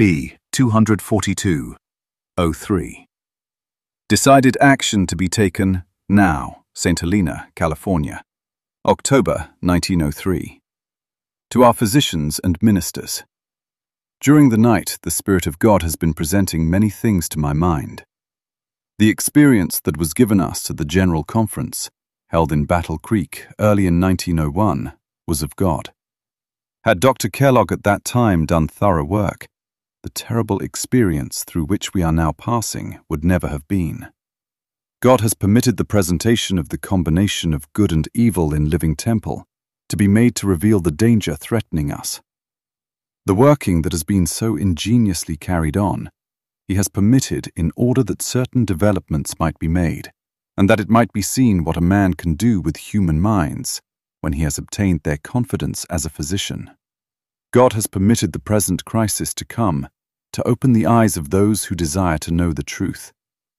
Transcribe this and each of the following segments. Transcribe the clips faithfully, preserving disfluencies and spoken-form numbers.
B two forty-two oh three. Decided action to be taken now, Saint Helena, California, October nineteen oh three. To our physicians and ministers. During the night, the Spirit of God has been presenting many things to my mind. The experience that was given us at the General Conference, held in Battle Creek early in nineteen oh one, was of God. Had Doctor Kellogg at that time done thorough work, the terrible experience through which we are now passing would never have been. God has permitted the presentation of the combination of good and evil in Living Temple to be made to reveal the danger threatening us. The working that has been so ingeniously carried on, He has permitted in order that certain developments might be made, and that it might be seen what a man can do with human minds when he has obtained their confidence as a physician. God has permitted the present crisis to come to open the eyes of those who desire to know the truth.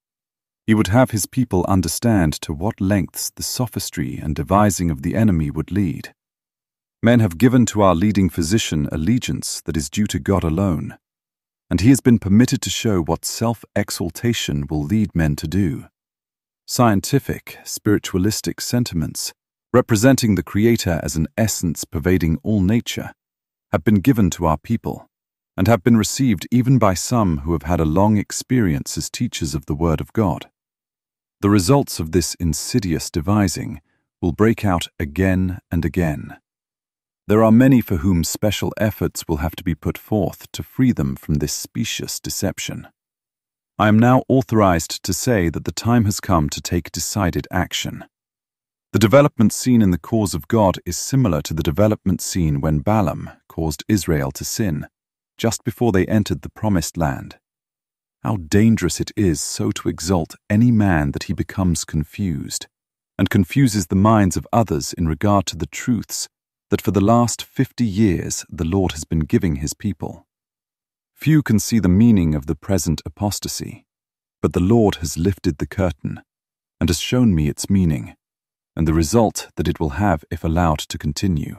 He would have His people understand to what lengths the sophistry and devising of the enemy would lead. Men have given to our leading physician allegiance that is due to God alone, and he has been permitted to show what self-exaltation will lead men to do. Scientific, spiritualistic sentiments, representing the Creator as an essence pervading all nature, have been given to our people, and have been received even by some who have had a long experience as teachers of the Word of God. The results of this insidious devising will break out again and again. There are many for whom special efforts will have to be put forth to free them from this specious deception. I am now authorized to say that the time has come to take decided action. The development seen in the cause of God is similar to the development seen when Balaam caused Israel to sin, just before they entered the Promised Land. How dangerous it is so to exalt any man that he becomes confused, and confuses the minds of others in regard to the truths that for the last fifty years the Lord has been giving His people. Few can see the meaning of the present apostasy, but the Lord has lifted the curtain, and has shown me its meaning, and the result that it will have if allowed to continue.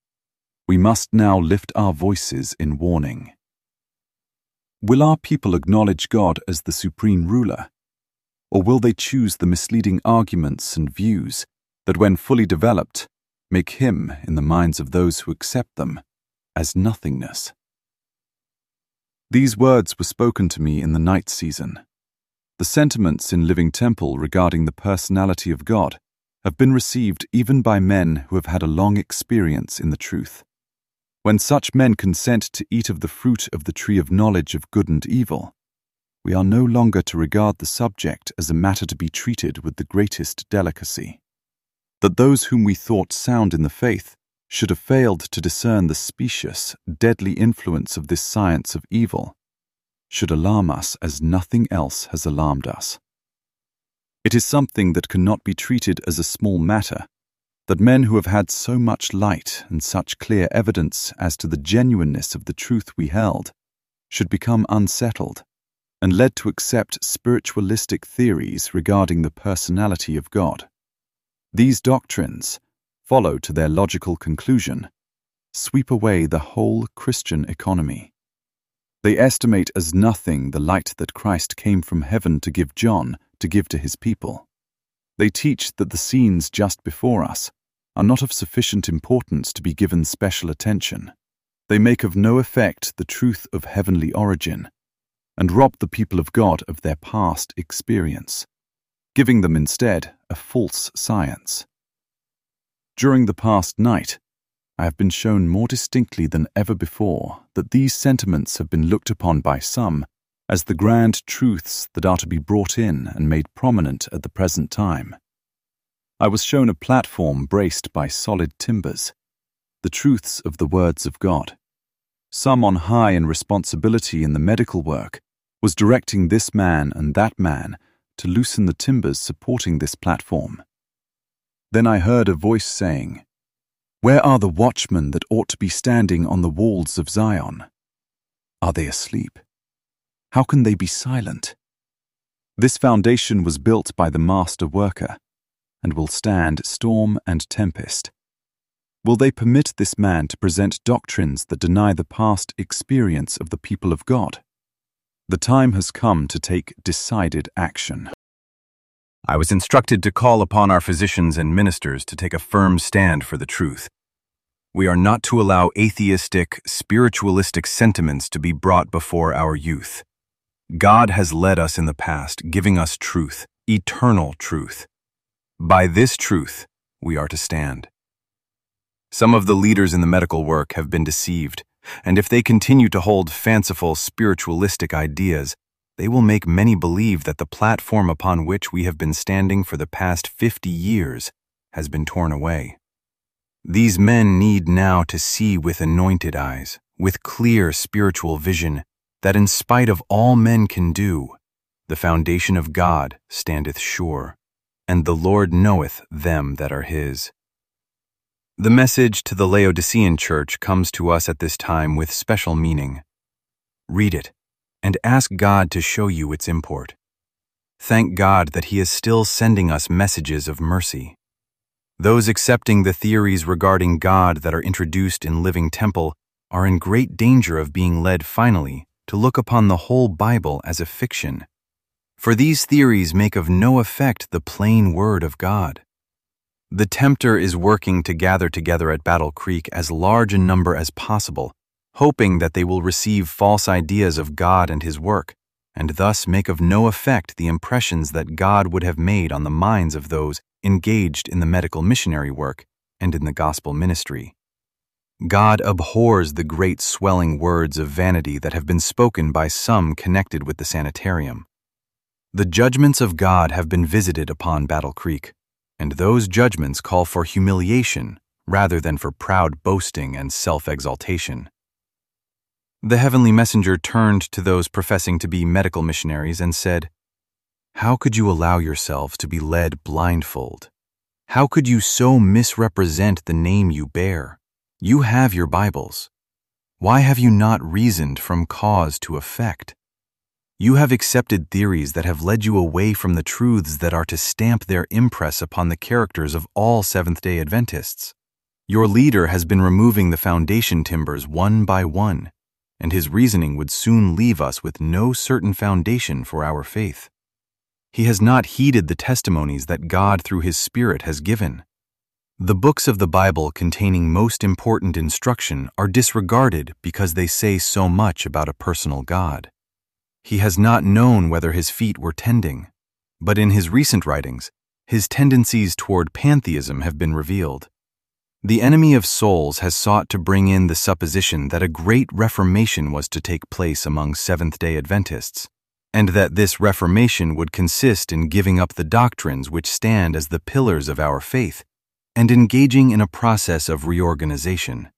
We must now lift our voices in warning. Will our people acknowledge God as the supreme ruler, or will they choose the misleading arguments and views that, when fully developed, make Him, in the minds of those who accept them, as nothingness? These words were spoken to me in the night season. The sentiments in Living Temple regarding the personality of God have been received even by men who have had a long experience in the truth. When such men consent to eat of the fruit of the tree of knowledge of good and evil, we are no longer to regard the subject as a matter to be treated with the greatest delicacy. That those whom we thought sound in the faith should have failed to discern the specious, deadly influence of this science of evil should alarm us as nothing else has alarmed us. It is something that cannot be treated as a small matter, that men who have had so much light and such clear evidence as to the genuineness of the truth we held should become unsettled and led to accept spiritualistic theories regarding the personality of God. These doctrines, follow to their logical conclusion, sweep away the whole Christian economy. They estimate as nothing the light that Christ came from heaven to give John to give to His people. They teach that the scenes just before us are not of sufficient importance to be given special attention. They make of no effect the truth of heavenly origin, and rob the people of God of their past experience, giving them instead a false science. During the past night, I have been shown more distinctly than ever before that these sentiments have been looked upon by some as the grand truths that are to be brought in and made prominent at the present time. I was shown a platform braced by solid timbers, the truths of the words of God. Some on high in responsibility in the medical work was directing this man and that man to loosen the timbers supporting this platform. Then I heard a voice saying, "Where are the watchmen that ought to be standing on the walls of Zion? Are they asleep? How can they be silent? This foundation was built by the master worker, and will stand storm and tempest. Will they permit this man to present doctrines that deny the past experience of the people of God? The time has come to take decided action. I was instructed to call upon our physicians and ministers to take a firm stand for the truth. We are not to allow atheistic, spiritualistic sentiments to be brought before our youth. God has led us in the past, giving us truth, eternal truth. By this truth, we are to stand. Some of the leaders in the medical work have been deceived, and if they continue to hold fanciful spiritualistic ideas, they will make many believe that the platform upon which we have been standing for the past fifty years has been torn away. These men need now to see with anointed eyes, with clear spiritual vision, that in spite of all men can do, the foundation of God standeth sure, and the Lord knoweth them that are his. The message to the Laodicean church comes to us at this time with special meaning. Read it, and ask God to show you its import. Thank God that he is still sending us messages of mercy. Those accepting the theories regarding God that are introduced in Living Temple are in great danger of being led finally to look upon the whole Bible as a fiction, for these theories make of no effect the plain word of God. The tempter is working to gather together at Battle Creek as large a number as possible, hoping that they will receive false ideas of God and his work, and thus make of no effect the impressions that God would have made on the minds of those engaged in the medical missionary work and in the gospel ministry. God abhors the great swelling words of vanity that have been spoken by some connected with the sanitarium. The judgments of God have been visited upon Battle Creek, and those judgments call for humiliation rather than for proud boasting and self-exaltation. The heavenly messenger turned to those professing to be medical missionaries and said, "How could you allow yourselves to be led blindfold? How could you so misrepresent the name you bear? You have your Bibles. Why have you not reasoned from cause to effect? You have accepted theories that have led you away from the truths that are to stamp their impress upon the characters of all Seventh-day Adventists. Your leader has been removing the foundation timbers one by one, and his reasoning would soon leave us with no certain foundation for our faith. He has not heeded the testimonies that God through his Spirit has given. The books of the Bible containing most important instruction are disregarded because they say so much about a personal God. He has not known whether his feet were tending, but in his recent writings, his tendencies toward pantheism have been revealed. The enemy of souls has sought to bring in the supposition that a great reformation was to take place among Seventh-day Adventists, and that this reformation would consist in giving up the doctrines which stand as the pillars of our faith and engaging in a process of reorganization.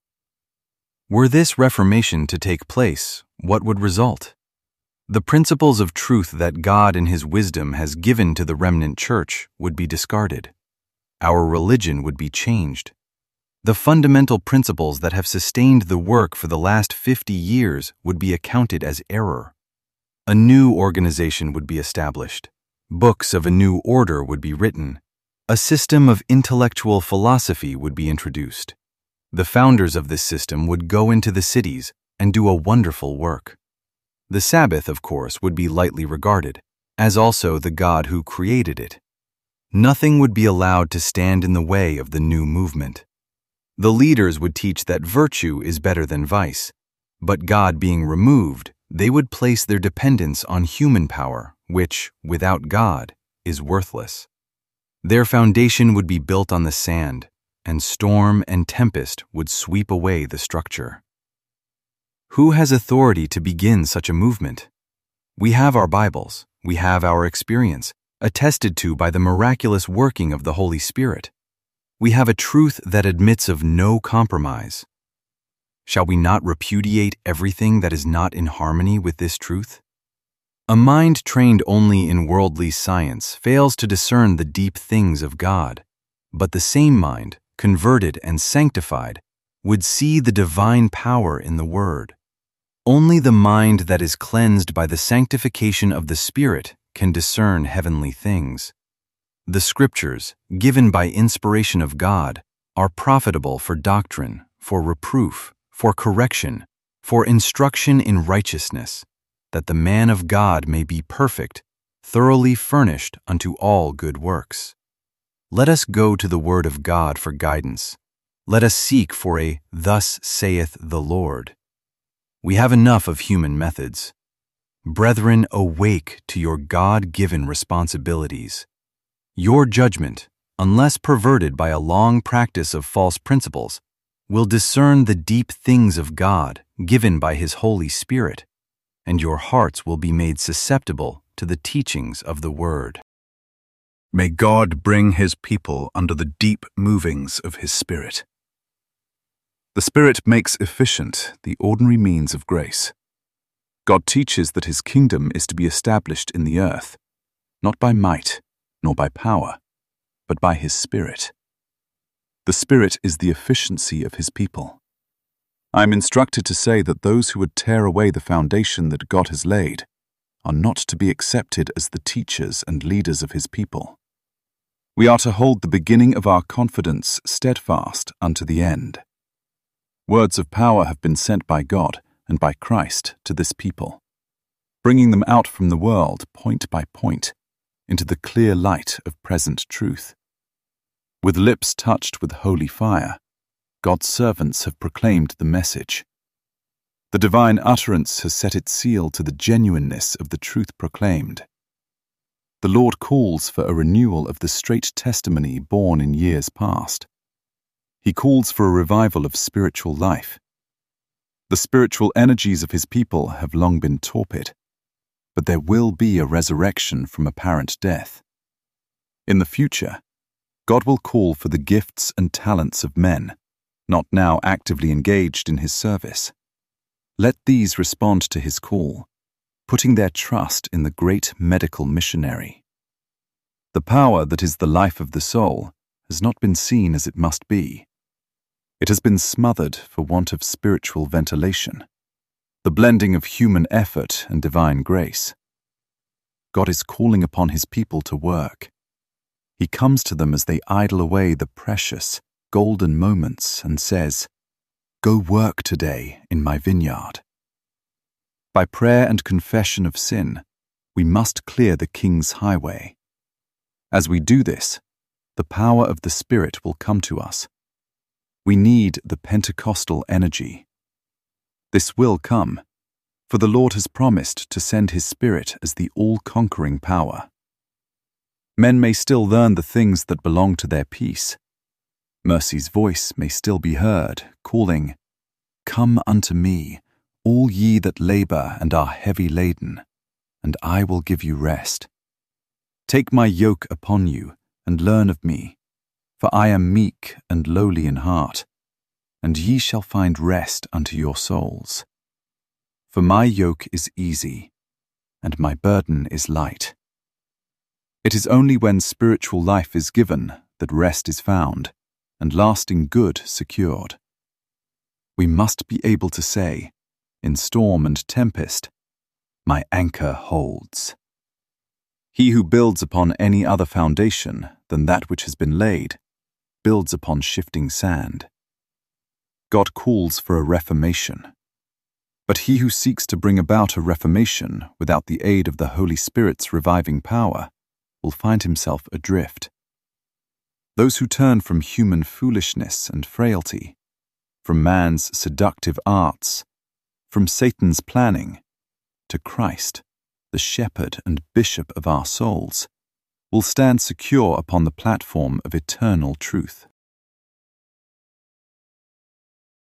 Were this reformation to take place, what would result? The principles of truth that God in his wisdom has given to the remnant church would be discarded. Our religion would be changed. The fundamental principles that have sustained the work for the last fifty years would be accounted as error. A new organization would be established. Books of a new order would be written. A system of intellectual philosophy would be introduced. The founders of this system would go into the cities and do a wonderful work. The Sabbath, of course, would be lightly regarded, as also the God who created it. Nothing would be allowed to stand in the way of the new movement. The leaders would teach that virtue is better than vice, but God being removed, they would place their dependence on human power, which, without God, is worthless. Their foundation would be built on the sand, and storm and tempest would sweep away the structure. Who has authority to begin such a movement? We have our Bibles, we have our experience, attested to by the miraculous working of the Holy Spirit. We have a truth that admits of no compromise. Shall we not repudiate everything that is not in harmony with this truth? A mind trained only in worldly science fails to discern the deep things of God, but the same mind, converted and sanctified, would see the divine power in the Word. Only the mind that is cleansed by the sanctification of the Spirit can discern heavenly things. The Scriptures, given by inspiration of God, are profitable for doctrine, for reproof, for correction, for instruction in righteousness, that the man of God may be perfect, thoroughly furnished unto all good works. Let us go to the word of God for guidance. Let us seek for a "Thus saith the Lord." We have enough of human methods. Brethren, awake to your God-given responsibilities. Your judgment, unless perverted by a long practice of false principles, will discern the deep things of God given by His Holy Spirit, and your hearts will be made susceptible to the teachings of the Word. May God bring His people under the deep movings of His Spirit. The Spirit makes efficient the ordinary means of grace. God teaches that His kingdom is to be established in the earth, not by might nor by power, but by His Spirit. The Spirit is the efficiency of His people. I am instructed to say that those who would tear away the foundation that God has laid are not to be accepted as the teachers and leaders of His people. We are to hold the beginning of our confidence steadfast unto the end. Words of power have been sent by God and by Christ to this people, bringing them out from the world point by point into the clear light of present truth. With lips touched with holy fire, God's servants have proclaimed the message. The divine utterance has set its seal to the genuineness of the truth proclaimed. The Lord calls for a renewal of the straight testimony borne in years past. He calls for a revival of spiritual life. The spiritual energies of His people have long been torpid, but there will be a resurrection from apparent death. In the future, God will call for the gifts and talents of men, not now actively engaged in His service. Let these respond to His call, putting their trust in the great medical missionary. The power that is the life of the soul has not been seen as it must be. It has been smothered for want of spiritual ventilation, the blending of human effort and divine grace. God is calling upon His people to work. He comes to them as they idle away the precious, golden moments and says, "Go work today in my vineyard." By prayer and confession of sin, we must clear the King's highway. As we do this, the power of the Spirit will come to us. We need the Pentecostal energy. This will come, for the Lord has promised to send His Spirit as the all-conquering power. Men may still learn the things that belong to their peace. Mercy's voice may still be heard, calling, "Come unto me, all ye that labor and are heavy laden, and I will give you rest. Take my yoke upon you, and learn of me, for I am meek and lowly in heart, and ye shall find rest unto your souls. For my yoke is easy, and my burden is light." It is only when spiritual life is given that rest is found, and lasting good secured. We must be able to say, in storm and tempest, "My anchor holds." He who builds upon any other foundation than that which has been laid builds upon shifting sand. God calls for a reformation. But he who seeks to bring about a reformation without the aid of the Holy Spirit's reviving power will find himself adrift. Those who turn from human foolishness and frailty, from man's seductive arts, from Satan's planning, to Christ, the shepherd and bishop of our souls, will stand secure upon the platform of eternal truth.